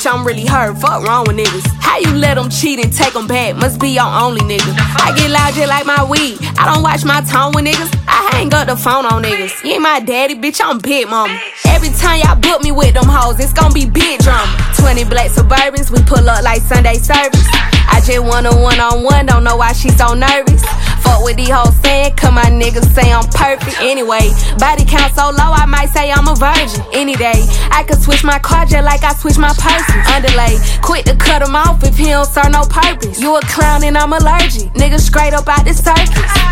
bitch, I'm really hurt. Fuck wrong with niggas. How you let them cheat and take them back? Must be your only nigga. I get loud just like my weed. I don't watch my tone with niggas. I hang up the phone on niggas. You ain't my daddy, bitch, I'm big mama. Every time y'all book me with them hoes, it's gon' be big drama. 20 black Suburbans, we pull up like Sunday service. I just want a one-on-one, don't know why she so nervous. Fuck with these hoes saying, cause my niggas say I'm perfect. Anyway, body count so low, I might say I'm a virgin. Any day, I could switch my car just like I switch my person. Underlay, quick to cut him off if he don't serve no purpose. You a clown and I'm allergic, niggas straight up out the circus.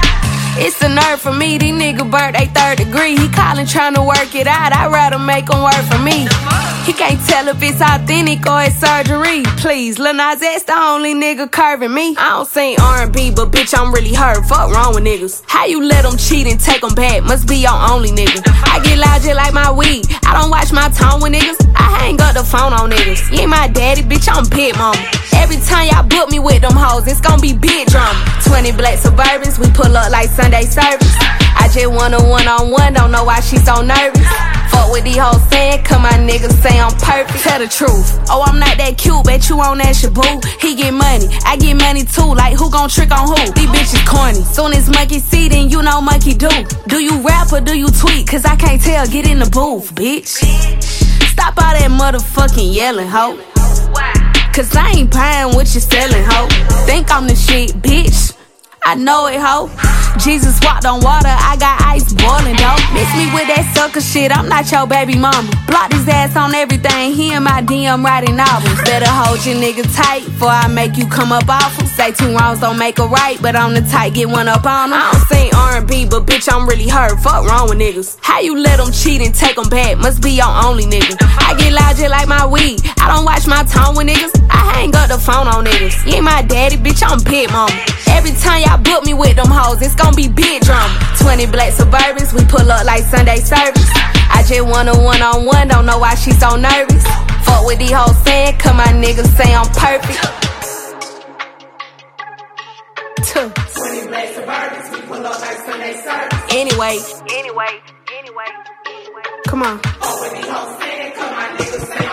It's a nerve for me, these niggas burnt they 3rd degree. He callin' tryna work it out, I'd rather make him work for me. He can't tell if it's authentic or it's surgery. Please, Lil Nas X the only nigga curving me. I don't sing R&B, but bitch, I'm really hurt. Fuck wrong with niggas. How you let them cheat and take them back? Must be your only nigga. I get loud just like my weed. I don't watch my tone with niggas. I hang up the phone on niggas. You ain't my daddy, bitch, I'm big mama. Every time y'all book me with them hoes, it's gon' be big drama. 20 black Suburbans, we pull up like Sunday service. I just want a one-on-one, don't know why she so nervous. Fuck with these hoes saying, cause my niggas say I'm perfect. Tell the truth, oh I'm not that cute, bet you on that Shabu. He get money, I get money too, like who gon' trick on who? These bitches corny, soon as monkey see then you know monkey do. Do you rap or do you tweet, cause I can't tell, get in the booth, bitch. Stop all that motherfucking yelling, ho. Cause I ain't buying what you selling, ho. Think I'm the shit, bitch. I know it, ho. Jesus walked on water, I got ice boiling, though. Miss me with that sucker shit, I'm not your baby mama. Block his ass on everything, he in my DM writing novels. Better hold your nigga tight, before I make you come up off him. Say 2 wrongs don't make a right, but I'm the type, get one up on him. I don't sing R&B, but bitch, I'm really hurt. Fuck wrong with niggas. How you let them cheat and take them back? Must be your only nigga. I get loud just like my weed. I don't watch my tone with niggas. I hang up the phone on niggas. You ain't my daddy, bitch, I'm big mama. Every time y'all book me with them hoes, it's gon' be big drama. 20 black Suburbans, we pull up like Sunday service. I just want a one-on-one, don't know why she so nervous. Fuck with these hoes saying, cause my niggas say I'm perfect. 20 black Suburbans, we pull up like Sunday service. Anyway. Come on. Fuck with these hoes saying, cause my niggas say